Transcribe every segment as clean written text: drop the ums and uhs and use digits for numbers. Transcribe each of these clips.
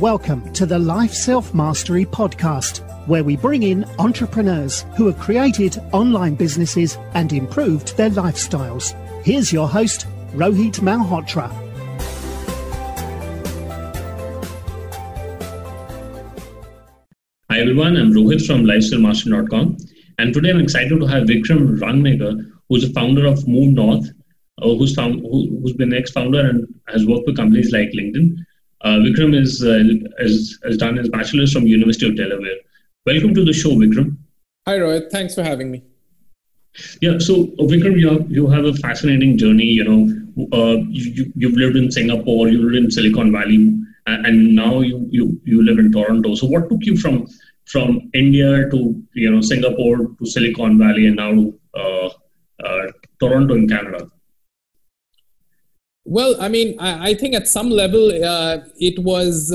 Welcome to the Life Self-Mastery Podcast, where we bring in entrepreneurs who have created online businesses and improved their lifestyles. Here's your host, Rohit Malhotra. Hi everyone, I'm Rohit from lifeselfmastery.com, and today I'm excited to have Vikram Rangnekar, who's the founder of Move North, who's been ex-founder and has worked with companies like LinkedIn. Vikram has done his bachelor's from University of Delaware. Welcome to the show, Vikram. Hi Rohit, thanks for having me. Yeah, so Vikram, you have a fascinating journey. You've lived in Singapore, you lived in Silicon Valley, and now you live in Toronto. So what took you from India to Singapore to Silicon Valley and now to Toronto in Canada? Well, I mean, I think at some level it was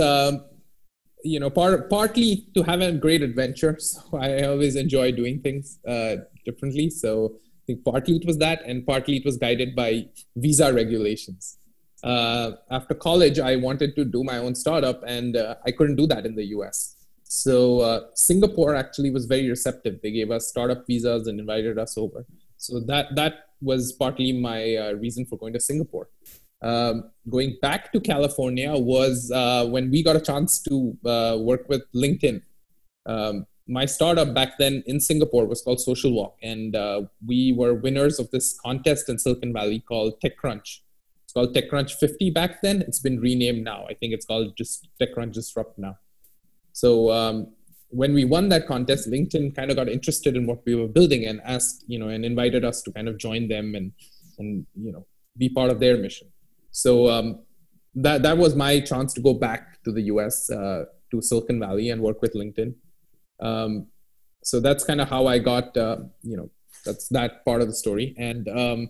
partly to have a great adventure. So I always enjoy doing things differently. So I think partly it was that, and partly it was guided by visa regulations. After college, I wanted to do my own startup, and I couldn't do that in the US. So Singapore actually was very receptive. They gave us startup visas and invited us over. So that was partly my reason for going to Singapore. Going back to California was when we got a chance to work with LinkedIn. My startup back then in Singapore was called Social Walk, and we were winners of this contest in Silicon Valley called TechCrunch. It's called TechCrunch 50 back then. It's been renamed now. I think it's called just TechCrunch Disrupt now. So when we won that contest, LinkedIn kind of got interested in what we were building and asked, and invited us to kind of join them and be part of their mission. So that was my chance to go back to the US, to Silicon Valley and work with LinkedIn. So that's kind of how I got, that's that part of the story. And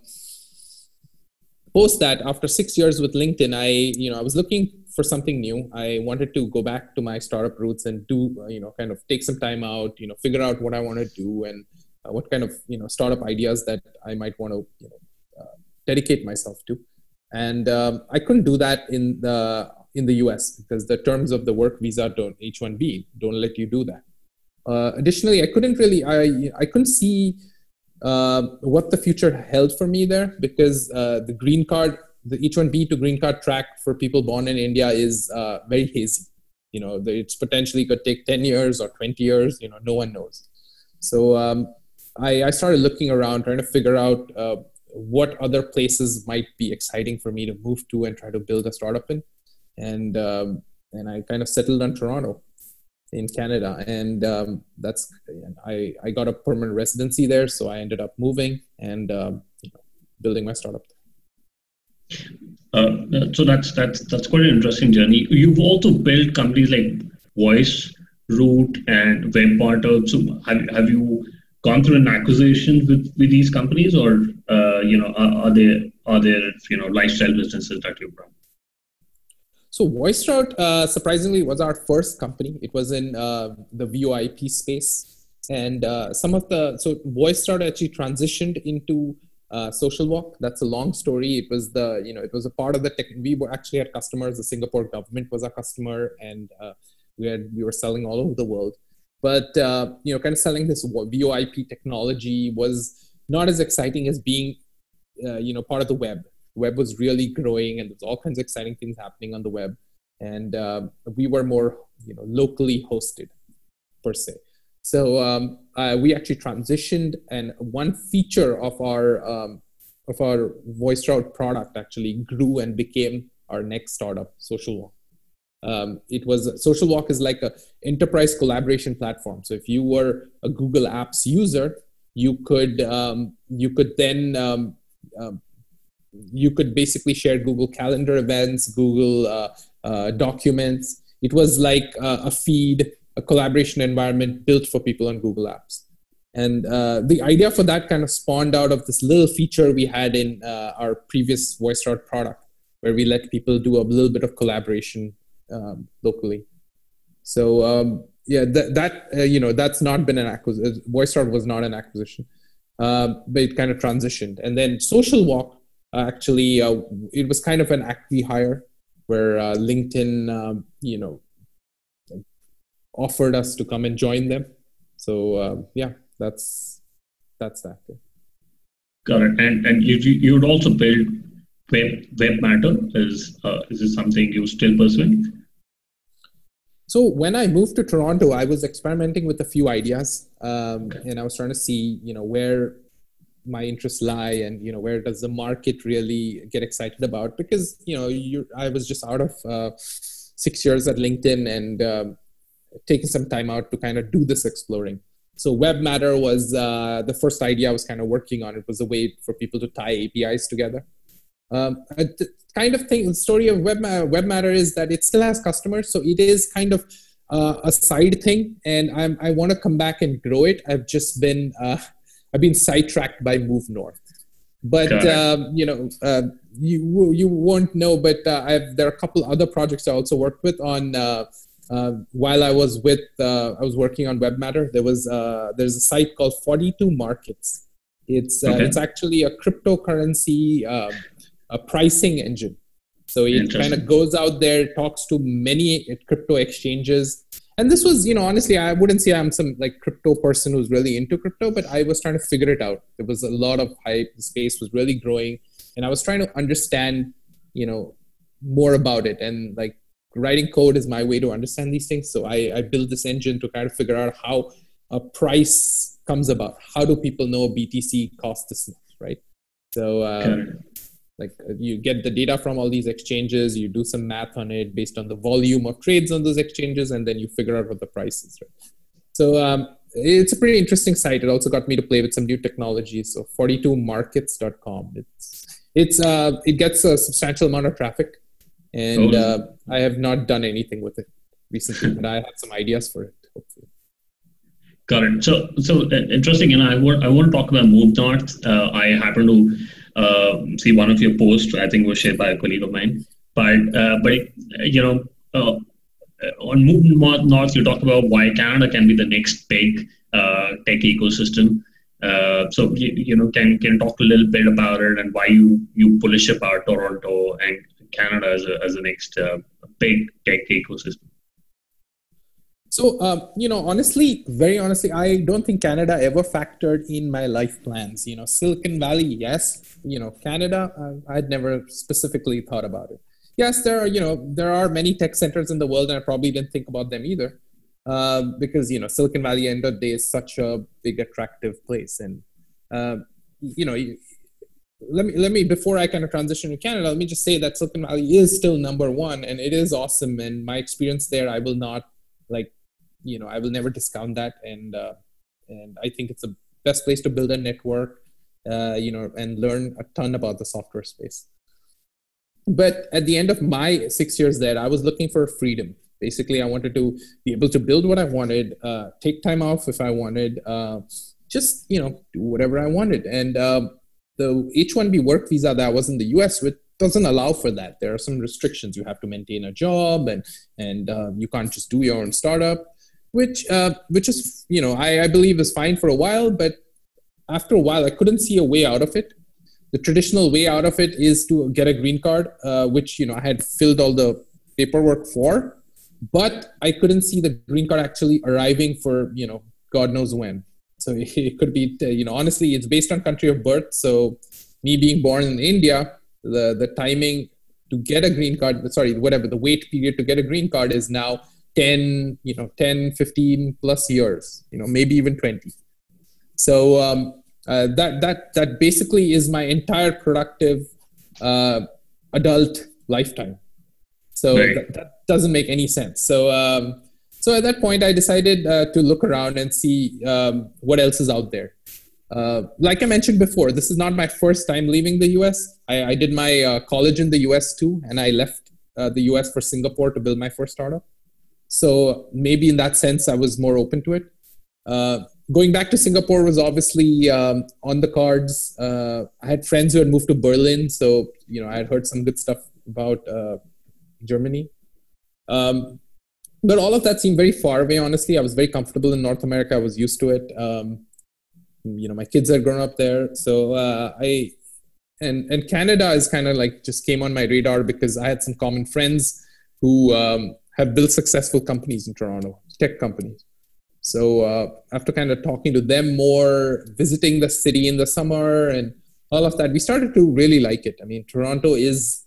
post that, after 6 years with LinkedIn, I was looking for something new. I wanted to go back to my startup roots and do, kind of take some time out, figure out what I want to do and what kind of, startup ideas that I might want to, dedicate myself to. And I couldn't do that in the US because the terms of the work visa H-1B don't let you do that. Additionally, I couldn't see what the future held for me there because the green card, the H-1B to green card track for people born in India is very hazy. It's potentially could take 10 years or 20 years. No one knows. So I started looking around, trying to figure out what other places might be exciting for me to move to and try to build a startup in. And I kind of settled on Toronto in Canada. And I got a permanent residency there. So I ended up moving and building my startup. So that's quite an interesting journey. You've also built companies like Voice, Root, and WebPartner. So have you gone through an acquisition with these companies, or are there lifestyle businesses that you've run? So VoiceRoute surprisingly was our first company. It was in the VoIP space, and so VoiceRoute actually transitioned into Social Walk. That's a long story. It was it was a part of the tech. We actually had customers. The Singapore government was our customer, and we were selling all over the world. But kind of selling this VoIP technology was not as exciting as being part of the web. The web was really growing, and there's all kinds of exciting things happening on the web. And we were more locally hosted per se. So we actually transitioned, and one feature of our VoiceRoute product actually grew and became our next startup, Social Walk. Social Walk is like a enterprise collaboration platform. So if you were a Google Apps user, you could basically share Google Calendar events, Google documents. It was like a feed, a collaboration environment built for people on Google Apps. And the idea for that kind of spawned out of this little feature we had in our previous VoiceRoute product, where we let people do a little bit of collaboration locally. So that's not been an acquisition. VoiceRoute was not an acquisition, but it kind of transitioned. And then Social Walk, it was kind of an acqui-hire where LinkedIn, offered us to come and join them. So that's that. Got it. And you would also build WebMatter. Is this something you're still pursuing? So when I moved to Toronto, I was experimenting with a few ideas, and I was trying to see, where my interests lie, and where does the market really get excited about? Because I was just out of 6 years at LinkedIn and taking some time out to kind of do this exploring. So WebMatter was the first idea I was kind of working on. It was a way for people to tie APIs together. The story of WebMatter is that it still has customers, so it is kind of a side thing, and I want to come back and grow it. I've just been sidetracked by Move North, but you won't know. But there are a couple other projects I also worked with on while I was working on WebMatter. There's a site called 42 Markets. It's actually a cryptocurrency a pricing engine. So it kind of goes out there, talks to many crypto exchanges. And this was, honestly, I wouldn't say I'm some like crypto person who's really into crypto, but I was trying to figure it out. There was a lot of hype. The space was really growing. And I was trying to understand, more about it. And like writing code is my way to understand these things. So I built this engine to kind of figure out how a price comes about. How do people know BTC costs this much, right? So like you get the data from all these exchanges, you do some math on it based on the volume of trades on those exchanges, and then you figure out what the price is, right? So it's a pretty interesting site. It also got me to play with some new technologies. So 42markets.com. It gets a substantial amount of traffic, and I have not done anything with it recently, but I have some ideas for it, hopefully. Got it. So interesting. I want to talk about Move North. I happen to see one of your posts, I think was shared by a colleague of mine. But on Move North, you talk about why Canada can be the next big tech ecosystem. So can you talk a little bit about it and why you bullish about Toronto and Canada as the next big tech ecosystem? So, very honestly, I don't think Canada ever factored in my life plans. Silicon Valley, yes. Canada, I'd never specifically thought about it. Yes, there are many tech centers in the world, and I probably didn't think about them either, because Silicon Valley, end of the day, is such a big, attractive place. And let me before I kind of transition to Canada, let me just say that Silicon Valley is still number one, and it is awesome. And my experience there, I will not I will never discount that, and I think it's the best place to build a network, and learn a ton about the software space. But at the end of my 6 years there, I was looking for freedom. Basically, I wanted to be able to build what I wanted, take time off if I wanted, just do whatever I wanted. And the H-1B work visa that was in the US, which doesn't allow for that. There are some restrictions. You have to maintain a job, and you can't just do your own startup. Which is, I believe is fine for a while, but after a while, I couldn't see a way out of it. The traditional way out of it is to get a green card, which, I had filled all the paperwork for, but I couldn't see the green card actually arriving for, God knows when. So it could be, honestly, it's based on country of birth. So me being born in India, the timing to get a green card, the wait period to get a green card is now 10, 15 plus years, maybe even 20. So that basically is my entire productive adult lifetime. So right. that doesn't make any sense. So at that point, I decided to look around and see what else is out there. Like I mentioned before, this is not my first time leaving the US. I did my college in the US too, and I left the US for Singapore to build my first startup. So maybe in that sense, I was more open to it. Going back to Singapore was obviously on the cards. I had friends who had moved to Berlin, so I had heard some good stuff about Germany. But all of that seemed very far away, honestly. I was very comfortable in North America. I was used to it. My kids had grown up there. So and Canada is kind of like just came on my radar because I had some common friends who have built successful companies in Toronto, tech companies. So after kind of talking to them more, visiting the city in the summer and all of that, we started to really like it. I mean, Toronto is,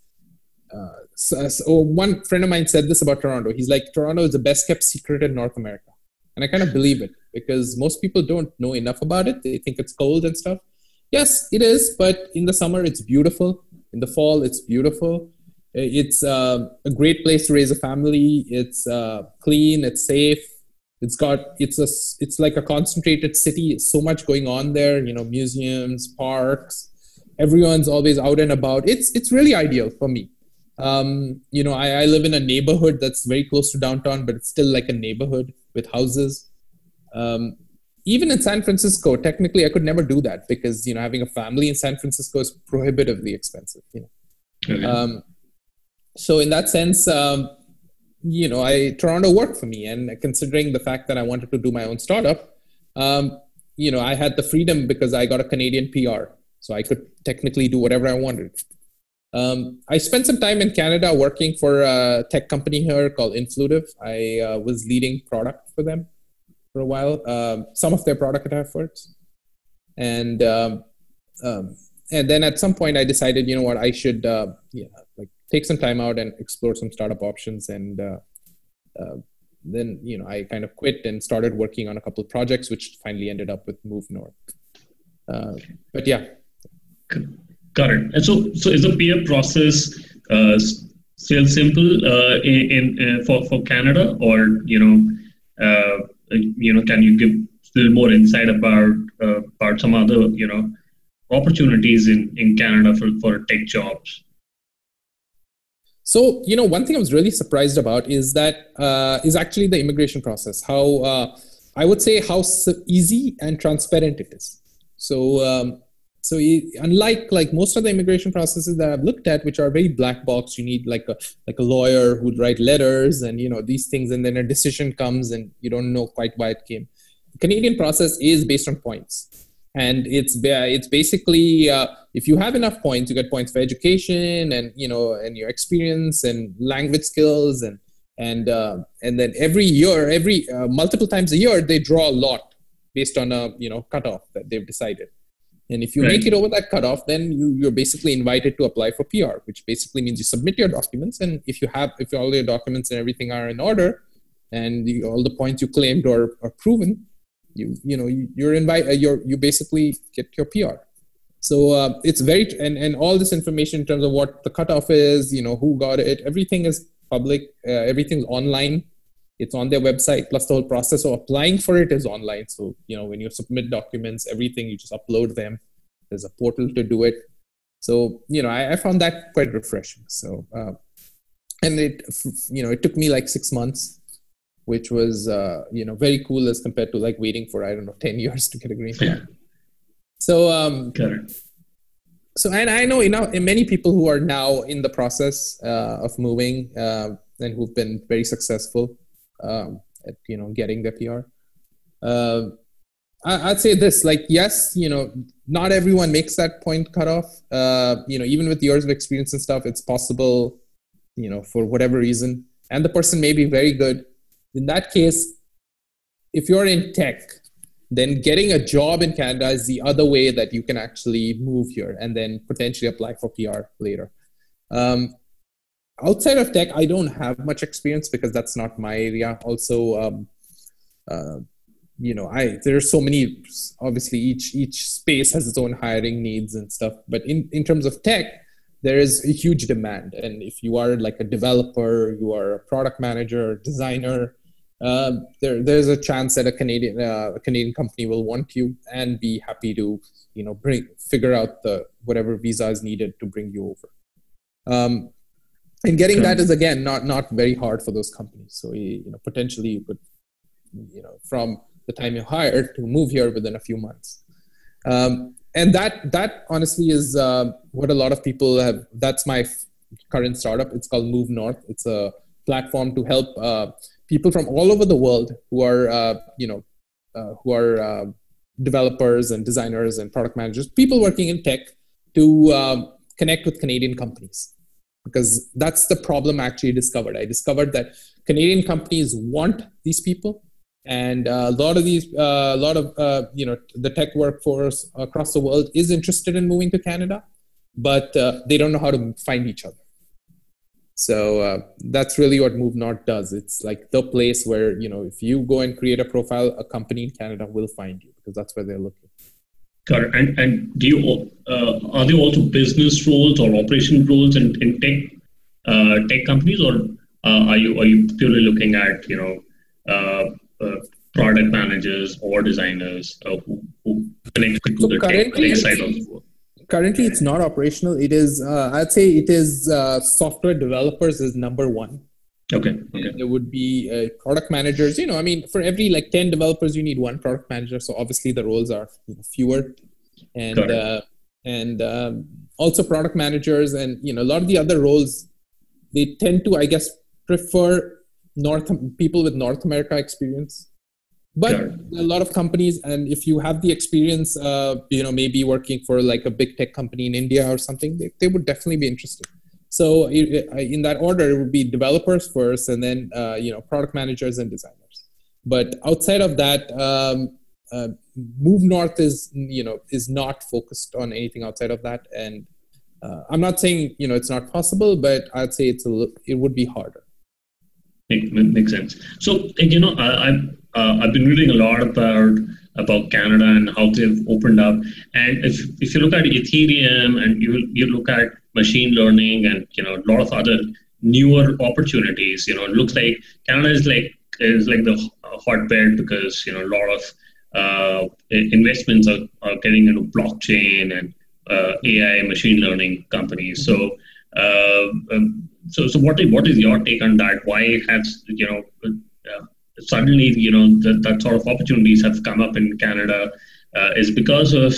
one friend of mine said this about Toronto. He's like, Toronto is the best kept secret in North America. And I kind of believe it because most people don't know enough about it. They think it's cold and stuff. Yes, it is. But in the summer, it's beautiful. In the fall, it's beautiful. It's a great place to raise a family. It's clean. It's safe. It's like a concentrated city. So much going on there. Museums, parks. Everyone's always out and about. It's really ideal for me. I live in a neighborhood that's very close to downtown, but it's still like a neighborhood with houses. Even in San Francisco, technically, I could never do that because having a family in San Francisco is prohibitively expensive. Okay. So in that sense, Toronto worked for me, and considering the fact that I wanted to do my own startup, I had the freedom because I got a Canadian PR, so I could technically do whatever I wanted. I spent some time in Canada working for a tech company here called Influtive. I was leading product for them for a while, some of their product efforts, and then at some point I decided, I should take some time out and explore some startup options. And then, I kind of quit and started working on a couple of projects, which finally ended up with Move North. But yeah. Got it. And so is the PR process still simple for Canada, or can you give a little more insight about some other opportunities in Canada for tech jobs? So, one thing I was really surprised about is actually the immigration process. How I would say how easy and transparent it is. So unlike most of the immigration processes that I've looked at, which are very black box, you need like a lawyer who'd write letters and these things, and then a decision comes and you don't know quite why it came. The Canadian process is based on points, and it's basically if you have enough points, you get points for education and and your experience and language skills, and then every year, multiple times a year, they draw a lot based on a cutoff that they've decided. And if you make it over that cutoff, then you're basically invited to apply for PR, which basically means you submit your documents. And if all your documents and everything are in order, and all the points you claimed are proven, you're invited. You basically get your PR. So it's very and all this information in terms of what the cutoff is, who got it, everything is public. Everything's online. It's on their website, plus the whole process of applying for it is online. So, when you submit documents, everything, you just upload them. There's a portal to do it. So, I found that quite refreshing. So, and it took me like 6 months, which was, very cool as compared to like waiting for, 10 years to get a green card. So, so, and I know, many people who are now in the process of moving and who've been very successful at getting the PR. I'd say this, yes, not everyone makes that point cutoff. Even with years of experience and stuff, it's possible, for whatever reason, and the person may be very good. In that case, if you're in tech, then getting a job in Canada is the other way that you can actually move here and then potentially apply for PR later. Outside of tech, I don't have much experience because that's not my area. Also, there's so many, obviously each space has its own hiring needs and stuff. But in terms of tech, there is a huge demand. And if you are like a developer, you are a product manager, designer, there's a chance that a Canadian company will want you and be happy to, figure out whatever visa is needed to bring you over. And getting that is, again, not very hard for those companies. So, potentially you could, from the time you hire to move here within a few months. And that honestly is what a lot of people have. That's my current startup. It's called Move North. It's a platform to help people from all over the world who are, developers and designers and product managers, people working in tech, to connect with Canadian companies. because that's the problem I actually discovered. I discovered that Canadian companies want these people, and a lot of the tech workforce across the world is interested in moving to Canada, but they don't know how to find each other. So that's really what Move North does. It's like the place where, if you go and create a profile, a company in Canada will find you, because that's where they're looking. Got it. And do you are there also business roles or operation roles in tech companies, or are you purely looking at product managers or designers who connect to the tech side of the work? Currently, it's not operational. It is, I'd say it is software developers is number one. Okay. There would be product managers. For every 10 developers, you need one product manager. So obviously the roles are fewer. And also product managers and, a lot of the other roles, they tend to, I guess, prefer people with North America experience. But a lot of companies, and if you have the experience, maybe working for a big tech company in India or something, they would definitely be interested. So in that order, it would be developers first, and then product managers and designers. But outside of that, Move North is not focused on anything outside of that. And I'm not saying it's not possible, but I'd say it would be harder. Makes sense. So I've been reading a lot about Canada and how they've opened up. And if you look at Ethereum and you look at machine learning and a lot of other newer opportunities, it looks like Canada is like the hotbed, because a lot of investments are getting into blockchain and AI machine learning companies. So what is your take on that? Why has suddenly that sort of opportunities have come up in Canada? Is because of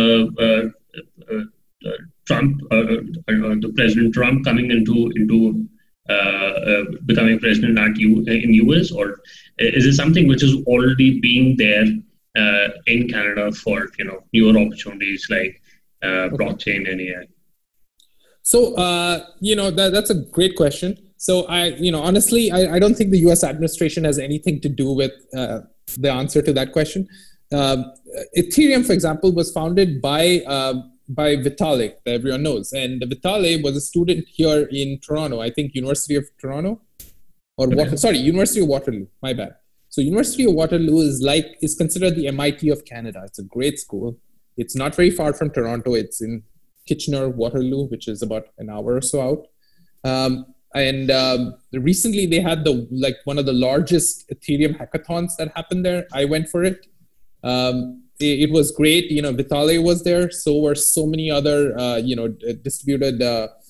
Trump, the President Trump coming into becoming president in US, or is it something which is already being there in Canada for newer opportunities like blockchain and AI? So that's a great question. So honestly, I don't think the U.S. administration has anything to do with the answer to that question. Ethereum, for example, was founded by Vitalik, that everyone knows, and Vitalik was a student here in Toronto. I think University of Toronto, University of Waterloo. My bad. So University of Waterloo is considered the MIT of Canada. It's a great school. It's not very far from Toronto. It's in Kitchener, Waterloo, which is about an hour or so out. Recently they had one of the largest Ethereum hackathons that happened there. I went for it. It was great. Vitalik was there. So were so many other, distributed,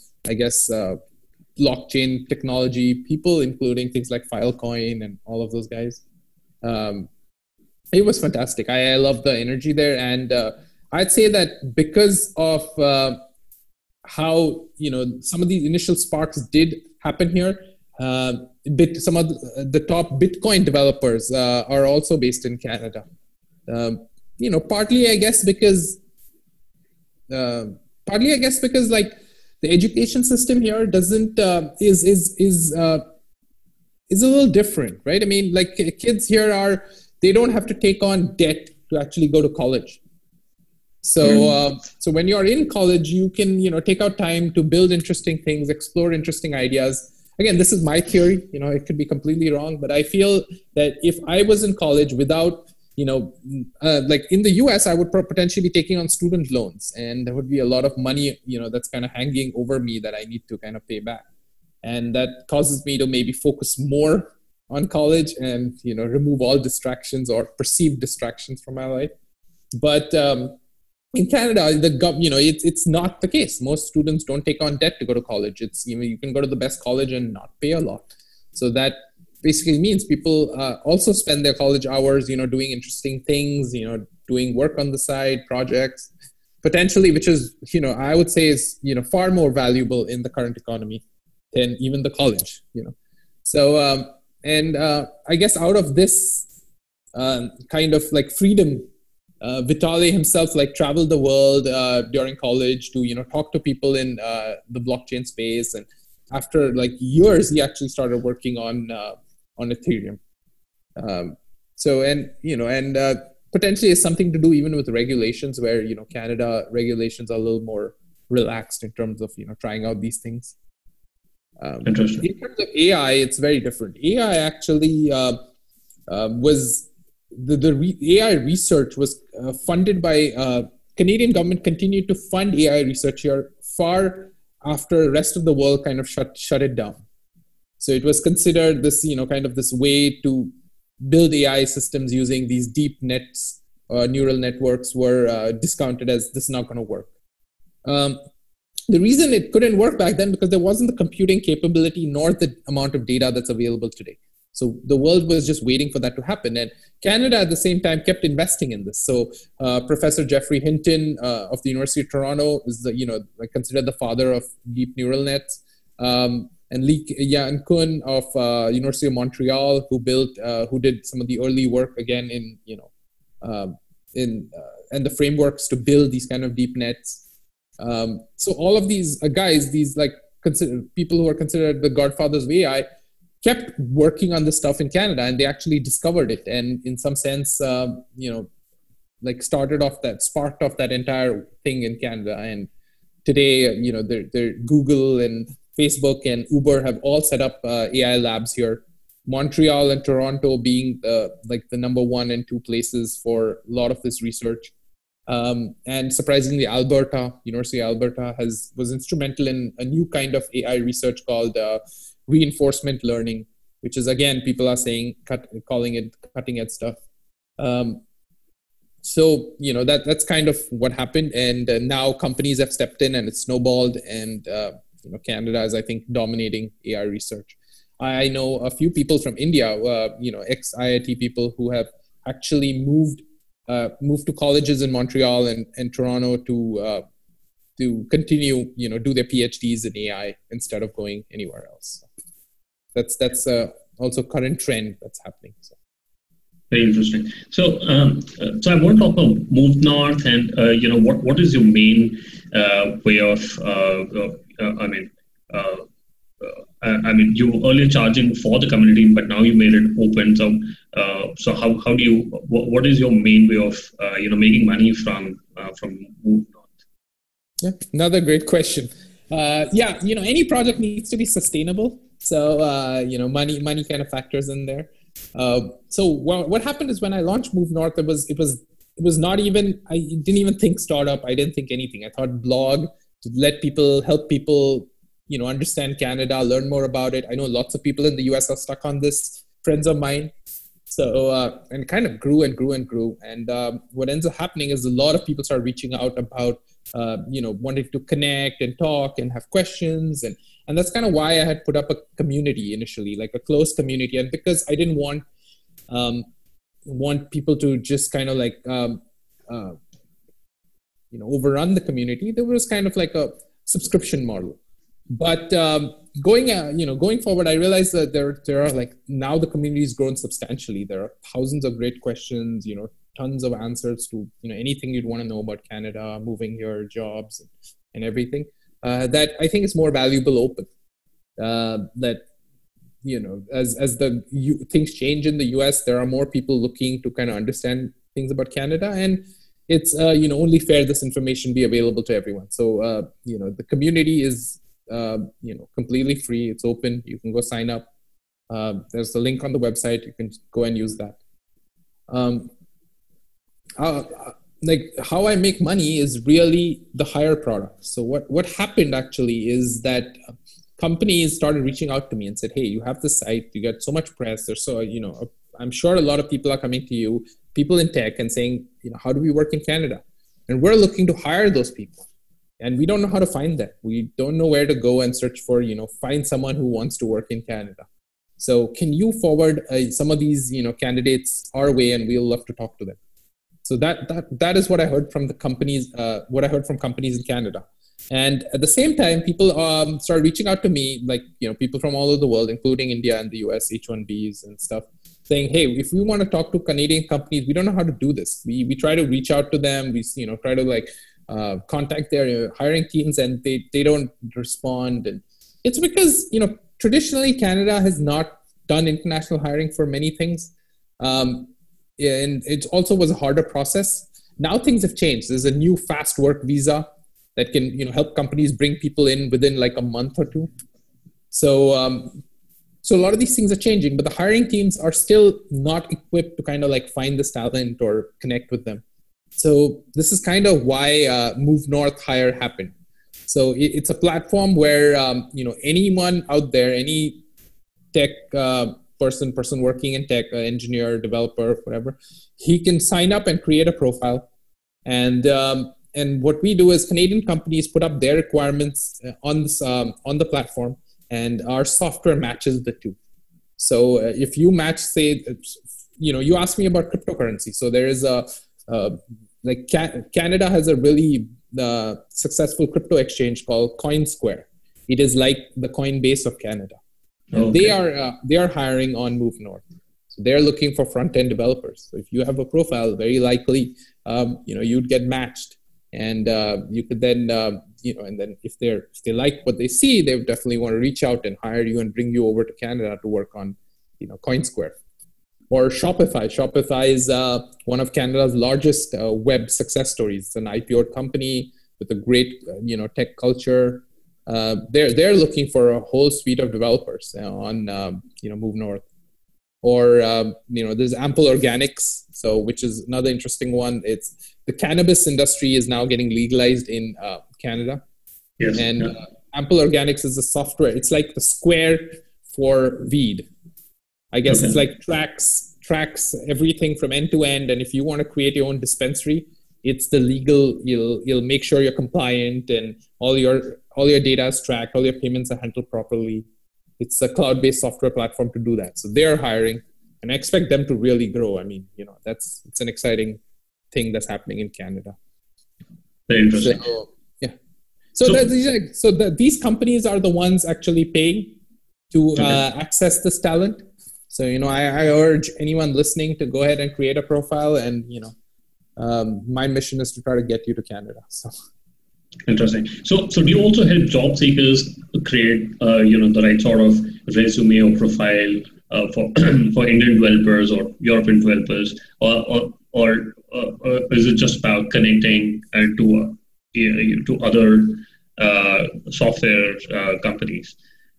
blockchain technology people, including things like Filecoin and all of those guys. It was fantastic. I love the energy there. And I'd say that because of how, some of these initial sparks did happen here, some of the top Bitcoin developers are also based in Canada. Partly I guess because the education system here doesn't is a little different, right? I mean, kids here they don't have to take on debt to actually go to college. So so when you're in college, you can take out time to build interesting things, explore interesting ideas. Again, this is my theory. It could be completely wrong, but I feel that if I was in college without in the US, I would potentially be taking on student loans, and there would be a lot of money that's kind of hanging over me that I need to kind of pay back, and that causes me to maybe focus more on college and remove all distractions or perceived distractions from my life. But in Canada, it's not the case. Most students don't take on debt to go to college. It's you can go to the best college and not pay a lot. So that basically means people also spend their college hours, doing interesting things, doing work on the side, projects, potentially, which is, I would say is, far more valuable in the current economy than even the college, So, I guess out of this kind of freedom, Vitalik himself traveled the world during college to talk to people in the blockchain space and after like years, he actually started working on Ethereum. Potentially it's something to do even with regulations, where Canada regulations are a little more relaxed in terms of trying out these things. Interesting. In terms of AI, it's very different. AI actually was AI research was funded by Canadian government continued to fund AI research here far after the rest of the world kind of shut it down. So it was considered this kind of this way to build AI systems using these deep nets, neural networks were discounted as this is not going to work. The reason it couldn't work back then because there wasn't the computing capability nor the amount of data that's available today. So the world was just waiting for that to happen. And Canada at the same time kept investing in this. So Professor Geoffrey Hinton of the University of Toronto is considered the father of deep neural nets. And Li Kun of University of Montreal, who did some of the early work again and the frameworks to build these kind of deep nets. So all of these guys, these people who are considered the godfathers of AI, kept working on this stuff in Canada, and they actually discovered it, and in some sense, sparked off that entire thing in Canada. And today, they're Google and Facebook and Uber have all set up AI labs here. Montreal and Toronto being the number 1 and 2 places for a lot of this research. And surprisingly, University of Alberta was instrumental in a new kind of AI research called reinforcement learning, which is, again, people are calling it cutting edge stuff. So that's kind of what happened, and now companies have stepped in and it's snowballed, and Canada is, I think, dominating AI research. I know a few people from India, ex-IIT people who have actually moved to colleges in Montreal and Toronto to continue, do their PhDs in AI instead of going anywhere else. That's also current trend that's happening. So. Very interesting. So, I want to talk about Move North, and what is your main way of? You were earlier charging for the community, but now you made it open. So how do you? What is your main way of making money from Move North? Yeah, another great question. Any project needs to be sustainable. So money kind of factors in there. So what happened is when I launched Move North, it was not even, I didn't even think startup. I didn't think anything. I thought blog to help people, understand Canada, learn more about it. I know lots of people in the US are stuck on this, friends of mine. So, and it kind of grew and grew and grew. And what ends up happening is a lot of people start reaching out about, wanting to connect and talk and have questions. And that's kind of why I had put up a community initially, like a closed community. And because I didn't want people to just kind of overrun the community, there was kind of like a subscription model. But going forward, I realized that there are now the community has grown substantially. There are thousands of great questions, tons of answers to anything you'd want to know about Canada, moving here, jobs, and everything. That I think is more valuable open. That as things change in the US, there are more people looking to kind of understand things about Canada, and it's only fair this information be available to everyone. So the community is completely free. It's open. You can go sign up. There's the link on the website. You can go and use that. How I make money is really the higher product. So what happened actually is that companies started reaching out to me and said, hey, you have the site, you get so much press. There's I'm sure a lot of people are coming to you, people in tech, and saying, how do we work in Canada? And we're looking to hire those people. And we don't know how to find them. We don't know where to go and search for, find someone who wants to work in Canada. So can you forward some of these, candidates our way, and we'll love to talk to them. So that is what I heard from the companies, companies in Canada. And at the same time, people started reaching out to me, people from all over the world, including India and the US, H-1Bs and stuff, saying, hey, if we want to talk to Canadian companies, we don't know how to do this. We try to reach out to them. We, try to contact their hiring teams, and they don't respond. And It's because, traditionally Canada has not done international hiring for many things. And it also was a harder process. Now things have changed. There's a new fast work visa that can, help companies bring people in within like a month or two. So, so a lot of these things are changing, but the hiring teams are still not equipped to kind of like find this talent or connect with them. So this is kind of why Move North Hire happened. So it's a platform where anyone out there, any tech person working in tech, engineer, developer, whatever, he can sign up and create a profile. And what we do is Canadian companies put up their requirements on the platform, and our software matches the two. So if you match, say, you asked me about cryptocurrency. So there is Canada has a really successful crypto exchange called CoinSquare. It is like the Coinbase of Canada. Okay. They are hiring on Move North. So they're looking for front-end developers. So if you have a profile, very likely, you'd get matched, and you could then, and then if they like what they see, they definitely want to reach out and hire you and bring you over to Canada to work on, CoinSquare. Or Shopify. Shopify is one of Canada's largest web success stories. It's an IPO company with a great, tech culture. They're looking for a whole suite of developers on, Move North. Or, there's Ample Organics, which is another interesting one. It's the cannabis industry is now getting legalized in Canada. Yes. And Ample Organics is a software. It's like the Square for weed. I guess It's like tracks everything from end to end. And if you want to create your own dispensary, it's the legal, you'll make sure you're compliant and all your data is tracked, all your payments are handled properly. It's a cloud-based software platform to do that. So they're hiring, and I expect them to really grow. I mean, it's an exciting thing that's happening in Canada. Very interesting. So, yeah. These companies are the ones actually paying to access this talent. So, I urge anyone listening to go ahead and create a profile, and, my mission is to try to get you to Canada. So. Interesting. So do you also help job seekers create, the right sort of resume or profile for Indian developers or European developers, or is it just about connecting to other software companies?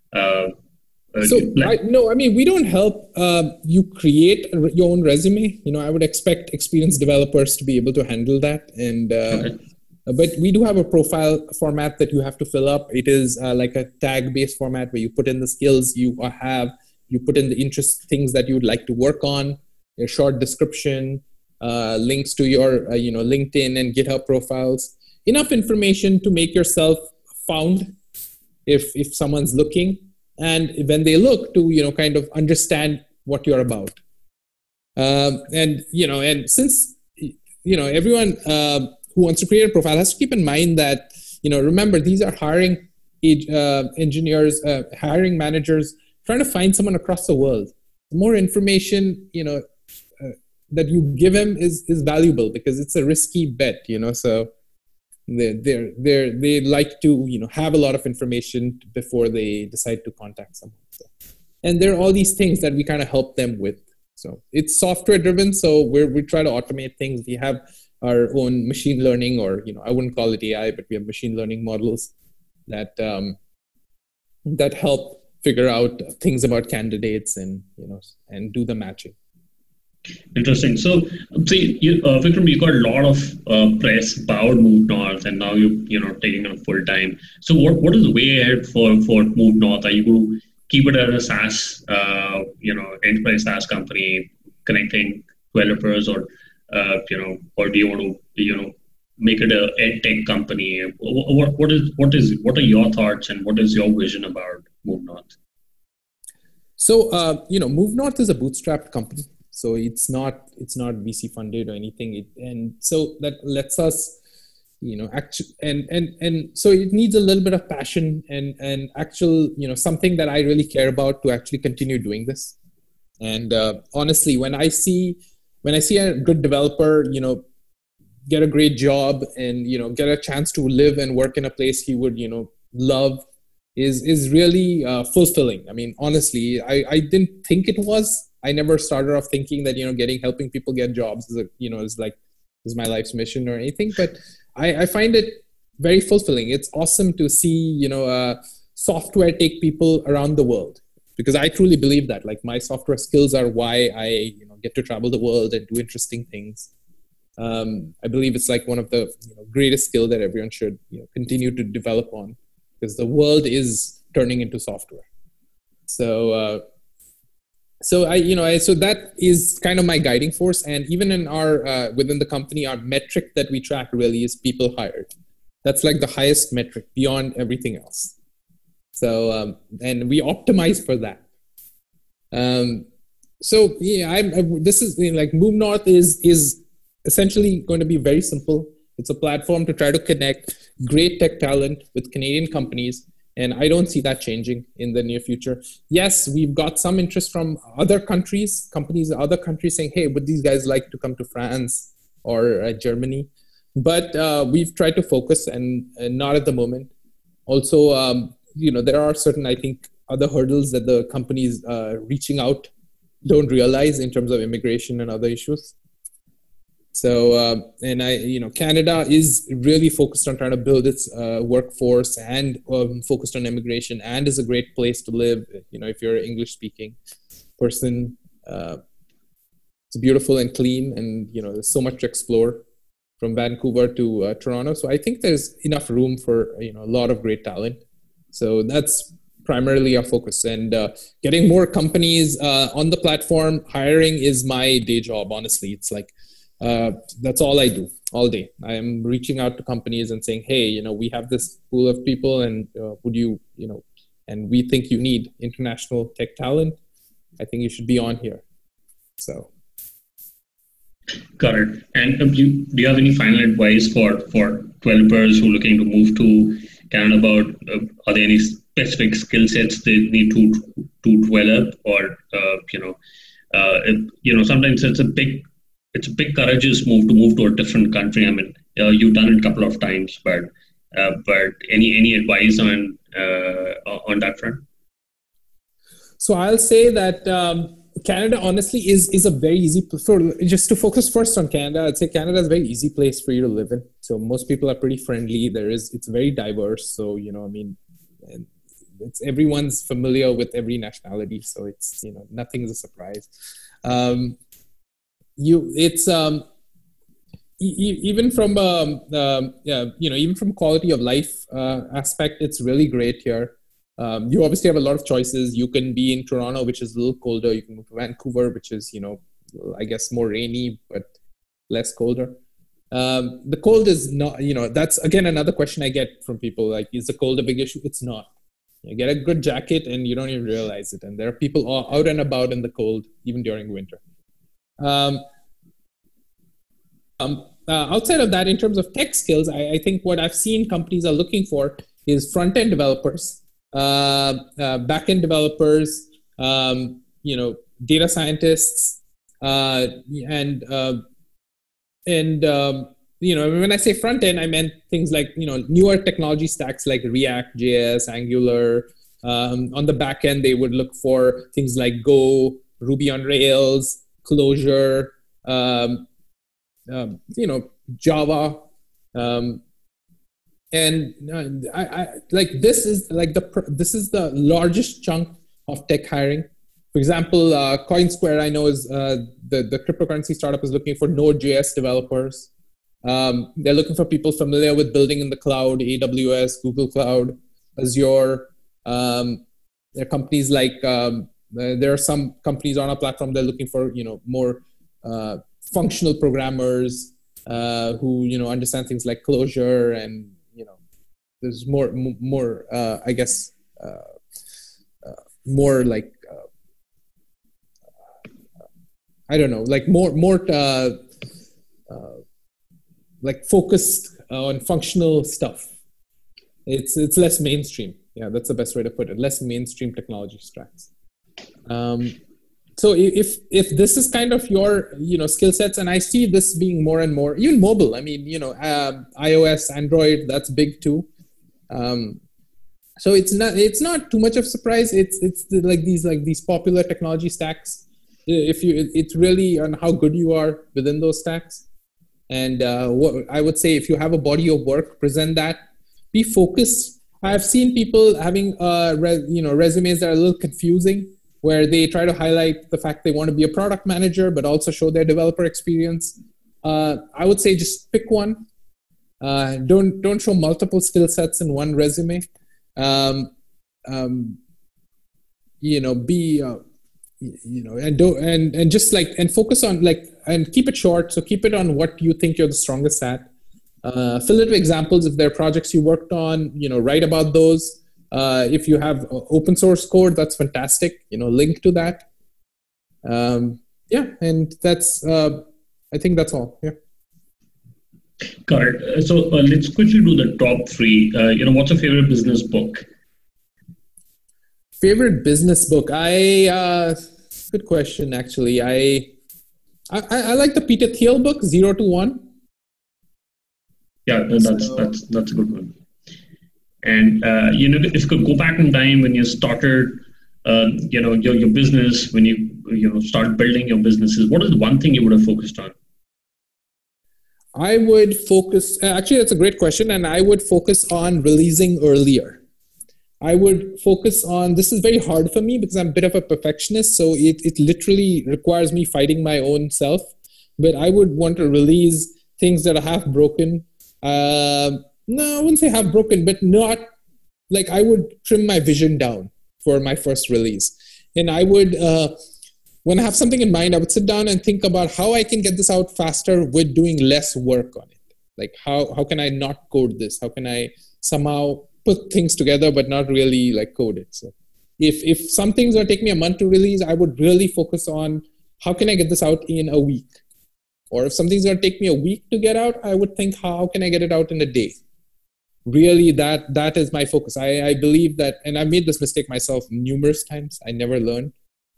We don't help you create your own resume. I would expect experienced developers to be able to handle that, and. But we do have a profile format that you have to fill up. It is like a tag-based format where you put in the skills you have, you put in the interest things that you would like to work on, a short description, links to your LinkedIn and GitHub profiles. Enough information to make yourself found if someone's looking, and when they look to kind of understand what you're about. And since everyone. Who wants to create a profile has to keep in mind that, remember, these are hiring engineers, hiring managers, trying to find someone across the world. The more information, that you give them is valuable, because it's a risky bet, so they like to, have a lot of information before they decide to contact someone. So. And there are all these things that we kind of help them with. So it's software driven. So we try to automate things. We have our own machine learning, or I wouldn't call it AI, but we have machine learning models that that help figure out things about candidates and and do the matching. Interesting. So, Vikram, you got a lot of press about Move North, and now you're taking it full time. So, what is the way ahead for Move North? Are you going to keep it as a SaaS, enterprise SaaS company connecting developers, or do you want to, make it a ed tech company? What are your thoughts, and what is your vision about Move North? So, Move North is a bootstrapped company. So it's not VC funded or anything. And so that lets us, and so it needs a little bit of passion and actual, something that I really care about to actually continue doing this. And honestly, when I see a good developer, get a great job and, get a chance to live and work in a place he would, love, is really fulfilling. I mean, honestly, I didn't think it was. I never started off thinking that, helping people get jobs is my life's mission or anything. But I find it very fulfilling. It's awesome to see, software take people around the world, because I truly believe that, like, my software skills are why I, get to travel the world and do interesting things. I believe it's like one of the greatest skill that everyone should continue to develop on, because the world is turning into software. So that is kind of my guiding force. And even in our within the company, our metric that we track really is people hired. That's like the highest metric beyond everything else. So and we optimize for that. This is like Move North is essentially going to be very simple. It's a platform to try to connect great tech talent with Canadian companies. And I don't see that changing in the near future. Yes, we've got some interest from other countries, companies in other countries saying, hey, would these guys like to come to France or Germany? But we've tried to focus and not at the moment. Also, there are certain, I think, other hurdles that the companies reaching out don't realize in terms of immigration and other issues. So, Canada is really focused on trying to build its workforce and focused on immigration, and is a great place to live. If you're an English-speaking person, it's beautiful and clean, and there's so much to explore from Vancouver to Toronto. So I think there's enough room for a lot of great talent. So that's primarily our focus, and getting more companies on the platform. Hiring is my day job. Honestly, it's like. That's all I do all day. I am reaching out to companies and saying, hey, we have this pool of people, and would you, and we think you need international tech talent. I think you should be on here. So. Got it. And do you have any final advice for developers who are looking to move to Canada about, are there any specific skill sets they need to develop, or, sometimes it's a big courageous move to a different country. I mean, you've done it a couple of times, but any advice on that front? So I'll say that Canada, honestly, is a very easy. Just to focus first on Canada, I'd say Canada is a very easy place for you to live in. So most people are pretty friendly. It's very diverse. So it's everyone's familiar with every nationality. So it's nothing's a surprise. Even from even from quality of life aspect, it's really great here. You obviously have a lot of choices. You can be in Toronto, which is a little colder. You can move to Vancouver, which is I guess more rainy but less colder. The cold is not. That's again another question I get from people. Like, is the cold a big issue? It's not. You get a good jacket and you don't even realize it. And there are people out and about in the cold even during winter. Outside of that, in terms of tech skills, I think what I've seen companies are looking for is front-end developers, back-end developers, data scientists, and when I say front-end, I meant things like, newer technology stacks like React, JS, Angular. On the back-end, they would look for things like Go, Ruby on Rails, Clojure, Java, and I like this is the largest chunk of tech hiring. For example, CoinSquare, I know, is the cryptocurrency startup is looking for Node.js developers. They're looking for people familiar with building in the cloud, AWS, Google Cloud, Azure. There are companies like there are some companies on our platform. They're looking for more functional programmers who understand things like Clojure, and there's more I guess more like I don't know, like more like focused on functional stuff. It's less mainstream. Yeah, that's the best way to put it. Less mainstream technology stacks. So if this is kind of your skill sets, and I see this being more and more, even mobile. I mean, iOS, Android, that's big too. So it's not too much of a surprise. It's like these popular technology stacks. It's really on how good you are within those stacks. And what I would say, if you have a body of work, present that. Be focused. I've seen people having resumes that are a little confusing, where they try to highlight the fact they want to be a product manager, but also show their developer experience. I would say just pick one. Don't show multiple skill sets in one resume. And focus on and keep it short. So keep it on what you think you're the strongest at. Fill it with examples if there are projects you worked on. Write about those. If you have open source code, that's fantastic. Link to that. And that's. I think that's all. Yeah. Got it. So let's quickly do the top three. What's your favorite business book? Favorite business book? Good question. Actually, I like the Peter Thiel book, 0 to 1. Yeah, that's a good one. And if you could go back in time when you started, your business, when you start building your businesses, what is the one thing you would have focused on? I would focus. Actually, that's a great question, and I would focus on releasing earlier. I would focus on, this is very hard for me because I'm a bit of a perfectionist, so it literally requires me fighting my own self. But I would want to release things that are half broken. No, I wouldn't say half broken, but not like, I would trim my vision down for my first release. And I would, when I have something in mind, I would sit down and think about how I can get this out faster with doing less work on it. Like how can I not code this? How can I somehow put things together but not really code it? So if some things are take me a month to release, I would really focus on how can I get this out in a week? Or if something's going to take me a week to get out, I would think, how can I get it out in a day? Really, that is my focus. I believe that, and I made this mistake myself numerous times. I never learned.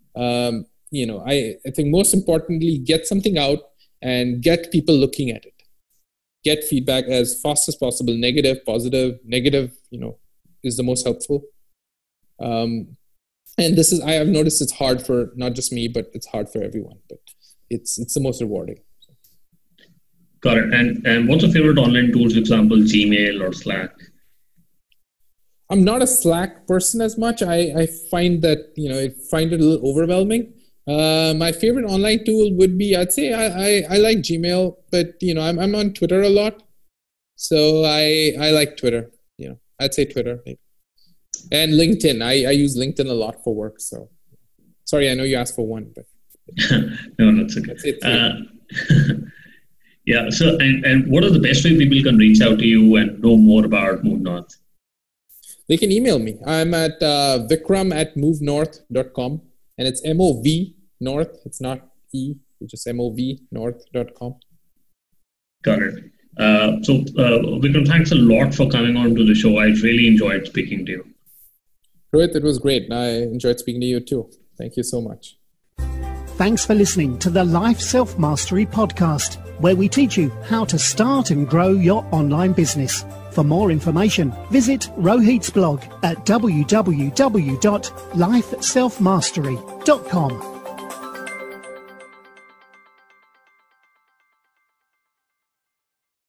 I think most importantly, get something out and get people looking at it. Get feedback as fast as possible, negative, positive. Negative, is the most helpful. And I have noticed it's hard for not just me, but it's hard for everyone. But it's the most rewarding. Got it. And what's your favorite online tools, for example, Gmail or Slack? I'm not a Slack person as much. I find that, I find it a little overwhelming. My favorite online tool would be, I'd say I like Gmail, but, I'm on Twitter a lot. So I like Twitter. I'd say Twitter maybe. And LinkedIn. I use LinkedIn a lot for work. So sorry, I know you asked for one, but. No, that's okay. Yeah. So, and what are the best way people can reach out to you and know more about Move North? They can email me. I'm at vikram@movenorth.com, and it's MOV North. It's not E. It's just MOVnorth.com. Got it. So, Vikram, thanks a lot for coming on to the show. I really enjoyed speaking to you. Rohit, it was great. I enjoyed speaking to you too. Thank you so much. Thanks for listening to the Life Self-Mastery podcast, where we teach you how to start and grow your online business. For more information, visit Rohit's blog at www.lifeselfmastery.com.